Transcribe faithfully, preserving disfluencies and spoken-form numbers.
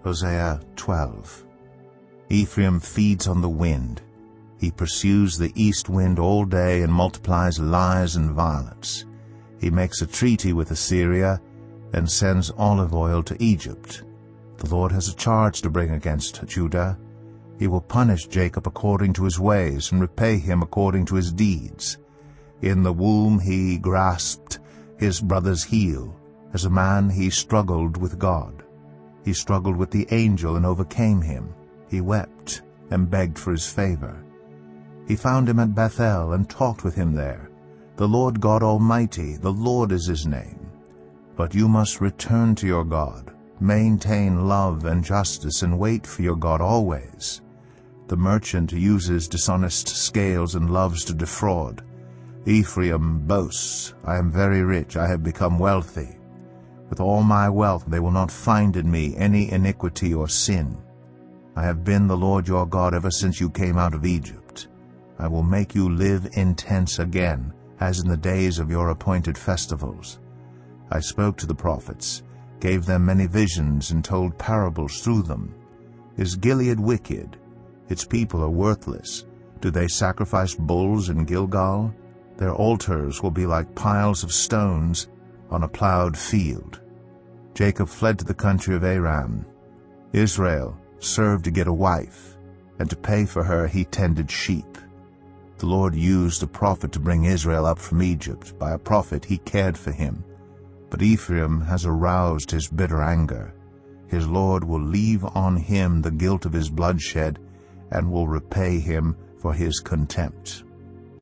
Hosea twelve. Ephraim feeds on the wind. He pursues the east wind all day and multiplies lies and violence. He makes a treaty with Assyria and sends olive oil to Egypt. The Lord has a charge to bring against Judah. He will punish Jacob according to his ways and repay him according to his deeds. In the womb he grasped his brother's heel. As a man he struggled with God. He struggled with the angel and overcame him. He wept and begged for his favor. He found him at Bethel and talked with him there. The Lord God Almighty, the Lord is his name. But you must return to your God. Maintain love and justice and wait for your God always. The merchant uses dishonest scales and loves to defraud. Ephraim boasts, I am very rich, I have become wealthy. With all my wealth they will not find in me any iniquity or sin. I have been the Lord your God ever since you came out of Egypt. I will make you live in tents again, as in the days of your appointed festivals. I spoke to the prophets, gave them many visions, and told parables through them. Is Gilead wicked? Its people are worthless. Do they sacrifice bulls in Gilgal? Their altars will be like piles of stones on a plowed field. Jacob fled to the country of Aram. Israel served to get a wife, and to pay for her he tended sheep. The Lord used a prophet to bring Israel up from Egypt. By a prophet he cared for him. But Ephraim has aroused his bitter anger. His Lord will leave on him the guilt of his bloodshed, and will repay him for his contempt.